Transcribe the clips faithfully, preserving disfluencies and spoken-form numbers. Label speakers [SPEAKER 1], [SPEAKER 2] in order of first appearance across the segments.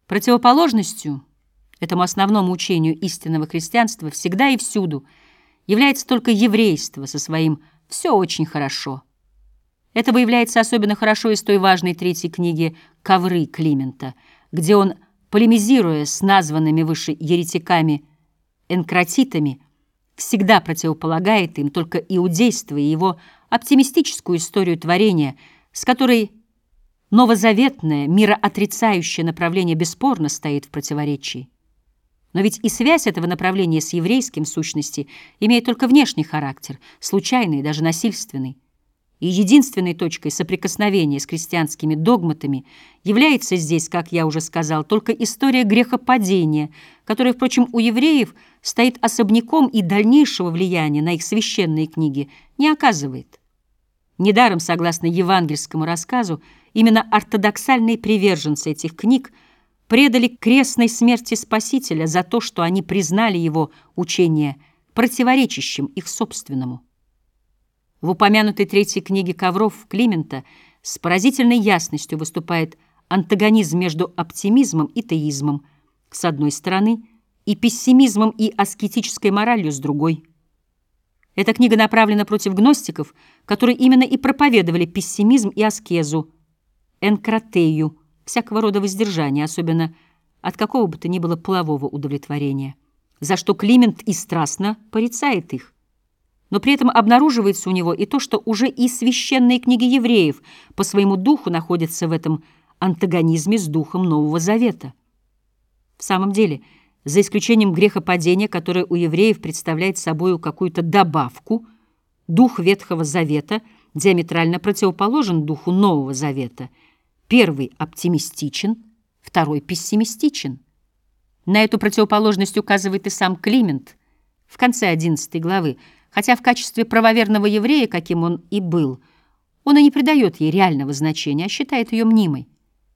[SPEAKER 1] Противоположностью этому основному учению истинного христианства всегда и всюду является только еврейство со своим «все очень хорошо». Это выявляется особенно хорошо из той важной третьей книги «Ковры» Климента, где он, полемизируя с названными выше еретиками-энкратитами, всегда противополагает им только иудейство и его оптимистическую историю творения, с которой новозаветное, мироотрицающее направление бесспорно стоит в противоречии. Но ведь и связь этого направления с еврейским, в сущности, имеет только внешний характер, случайный, даже насильственный. И единственной точкой соприкосновения с христианскими догматами является здесь, как я уже сказал, только история грехопадения, которая, впрочем, у евреев стоит особняком и дальнейшего влияния на их священные книги не оказывает. Недаром, согласно евангельскому рассказу, именно ортодоксальные приверженцы этих книг предали крестной смерти Спасителя за то, что они признали его учение противоречащим их собственному. В упомянутой третьей книге «Ковров» Климента с поразительной ясностью выступает антагонизм между оптимизмом и теизмом с одной стороны и пессимизмом и аскетической моралью с другой. Эта книга направлена против гностиков, которые именно и проповедовали пессимизм и аскезу, энкратею, всякого рода воздержание, особенно от какого бы то ни было полового удовлетворения, за что Климент и страстно порицает их. Но при этом обнаруживается у него и то, что уже и священные книги евреев по своему духу находятся в этом антагонизме с духом Нового Завета. В самом деле, за исключением грехопадения, которое у евреев представляет собой какую-то добавку, дух Ветхого Завета диаметрально противоположен духу Нового Завета. Первый оптимистичен, второй пессимистичен. На эту противоположность указывает и сам Климент в конце одиннадцатой главы, хотя в качестве правоверного еврея, каким он и был, он и не придает ей реального значения, а считает ее мнимой.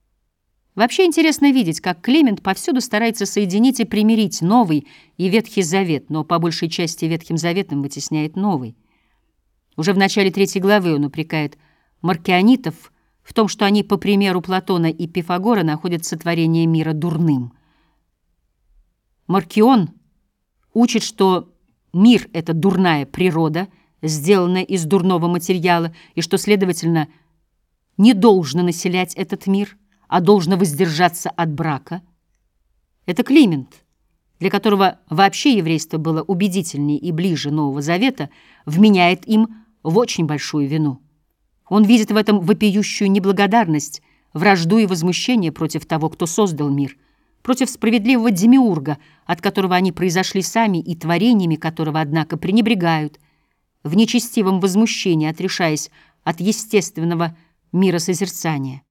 [SPEAKER 1] Вообще интересно видеть, как Климент повсюду старается соединить и примирить Новый и Ветхий Завет, но по большей части Ветхим Заветом вытесняет Новый. Уже в начале третьей главы он упрекает маркионитов в том, что они, по примеру Платона и Пифагора, находят сотворение мира дурным. Маркион учит, что мир — это дурная природа, сделанная из дурного материала, и что, следовательно, не должно населять этот мир, а должно воздержаться от брака. Это Климент, для которого вообще еврейство было убедительнее и ближе Нового Завета, вменяет им в очень большую вину. Он видит в этом вопиющую неблагодарность, вражду и возмущение против того, кто создал мир, против справедливого демиурга, от которого они произошли сами и творениями которого, однако, пренебрегают, в нечестивом возмущении отрешаясь от естественного миросозерцания.